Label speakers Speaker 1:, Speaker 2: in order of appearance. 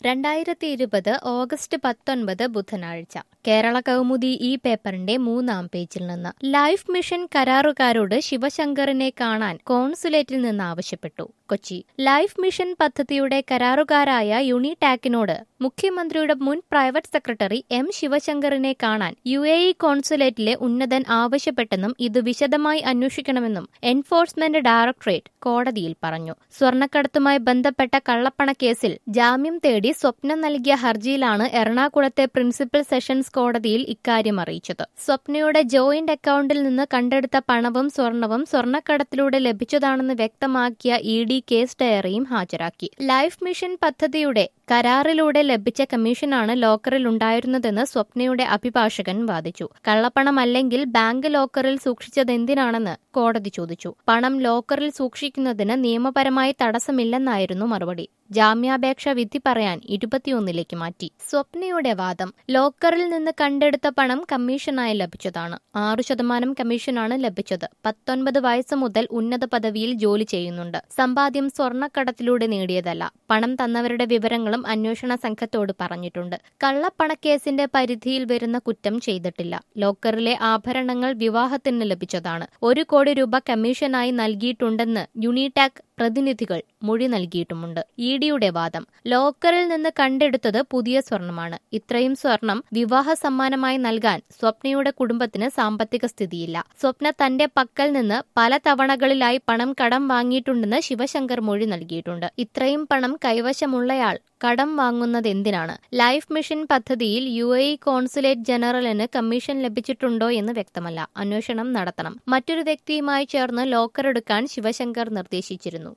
Speaker 1: 2020 August 19 ബുധനാഴ്ച കേരള കൗമുദി ഈ പേപ്പറിന്റെ 3-ാം പേജിൽ നിന്ന് ലൈഫ് മിഷൻ കരാറുകാരോട് ശിവശങ്കറിനെ കാണാൻ കോൺസുലേറ്റിൽ നിന്ന് ആവശ്യപ്പെട്ടു. കൊച്ചി ലൈഫ് മിഷൻ പദ്ധതിയുടെ കരാറുകാരായ യുണിടാക്കിനോട് മുഖ്യമന്ത്രിയുടെ മുൻ പ്രൈവറ്റ് സെക്രട്ടറി എം ശിവശങ്കറിനെ കാണാൻ UAE കോൺസുലേറ്റിലെ ഉന്നതൻ ആവശ്യപ്പെട്ടെന്നും ഇത് വിശദമായി അന്വേഷിക്കണമെന്നും എൻഫോഴ്സ്മെന്റ് ഡയറക്ടറേറ്റ് കോടതിയിൽ പറഞ്ഞു. സ്വർണ്ണക്കടത്തുമായി ബന്ധപ്പെട്ട കള്ളപ്പണക്കേസിൽ ജാമ്യം തേടി സ്വപ്ന നൽകിയ ഹർജിയിലാണ് എറണാകുളത്തെ പ്രിൻസിപ്പൽ സെഷൻസ് കോടതിയിൽ ഇക്കാര്യം അറിയിച്ചത്. സ്വപ്നയുടെ ജോയിന്റ് അക്കൌണ്ടിൽ നിന്ന് കണ്ടെടുത്ത പണവും സ്വർണവും സ്വർണ്ണക്കടത്തിലൂടെ ലഭിച്ചതാണെന്ന് വ്യക്തമാക്കിയ ED കേസ് ഡയറിയും ഹാജരാക്കി. ലൈഫ് മിഷൻ പദ്ധതിയുടെ കരാറിലൂടെ ലഭിച്ച കമ്മീഷനാണ് ലോക്കറിൽ ഉണ്ടായിരുന്നതെന്ന് സ്വപ്നയുടെ അഭിഭാഷകൻ വാദിച്ചു. കള്ളപ്പണമല്ലെങ്കിൽ ബാങ്ക് ലോക്കറിൽ സൂക്ഷിച്ചതെന്തിനാണെന്ന് കോടതി ചോദിച്ചു. പണം ലോക്കറിൽ സൂക്ഷിക്കുന്നതിന് നിയമപരമായി തടസ്സമില്ലെന്നായിരുന്നു മറുപടി. ജാമ്യാപേക്ഷ വിധി പറയാൻ 21-ലേക്ക് മാറ്റി. സ്വപ്നയുടെ വാദം ലോക്കറിൽ നിന്ന് കണ്ടെടുത്ത പണം കമ്മീഷനായി ലഭിച്ചതാണ്. 6% കമ്മീഷനാണ് ലഭിച്ചത്. 19 വയസ്സ് മുതൽ ഉന്നത പദവിയിൽ ജോലി ചെയ്യുന്നുണ്ട്. സമ്പാദ്യം സ്വർണ്ണക്കടത്തിലൂടെ നേടിയതല്ല. പണം തന്നവരുടെ വിവരങ്ങളും അന്വേഷണ സംഘത്തോട് പറഞ്ഞിട്ടുണ്ട്. കള്ളപ്പണക്കേസിന്റെ പരിധിയിൽ വരുന്ന കുറ്റം ചെയ്തിട്ടില്ല. ലോക്കറിലെ ആഭരണങ്ങൾ വിവാഹത്തിന് ലഭിച്ചതാണ്. 1 കോടി രൂപ കമ്മീഷനായി നൽകിയിട്ടുണ്ടെന്ന് യുണിടാക് പ്രതിനിധികൾ മൊഴി നൽകിയിട്ടുമുണ്ട്. EDയുടെ വാദം ലോക്കറിൽ നിന്ന് കണ്ടെടുത്തത് പുതിയ സ്വർണമാണ്. ഇത്രയും സ്വർണം വിവാഹ സമ്മാനമായി നൽകാൻ സ്വപ്നയുടെ കുടുംബത്തിന് സാമ്പത്തിക സ്ഥിതിയില്ല. സ്വപ്ന തന്റെ പക്കൽ നിന്ന് പല തവണകളിലായി പണം കടം വാങ്ങിയിട്ടുണ്ടെന്ന് ശിവശങ്കർ മൊഴി നൽകിയിട്ടുണ്ട്. ഇത്രയും പണം കൈവശമുള്ളയാൾ കടം വാങ്ങുന്നത് എന്തിനാണ്? ലൈഫ് മിഷൻ പദ്ധതിയിൽ UAE കോൺസുലേറ്റ് ജനറലിന് കമ്മീഷൻ ലഭിച്ചിട്ടുണ്ടോ എന്ന് വ്യക്തമല്ല. അന്വേഷണം നടത്തണം. മറ്റൊരു വ്യക്തിയുമായി ചേർന്ന് ലോക്കർ എടുക്കാൻ ശിവശങ്കർ നിർദ്ദേശിച്ചിരുന്നു.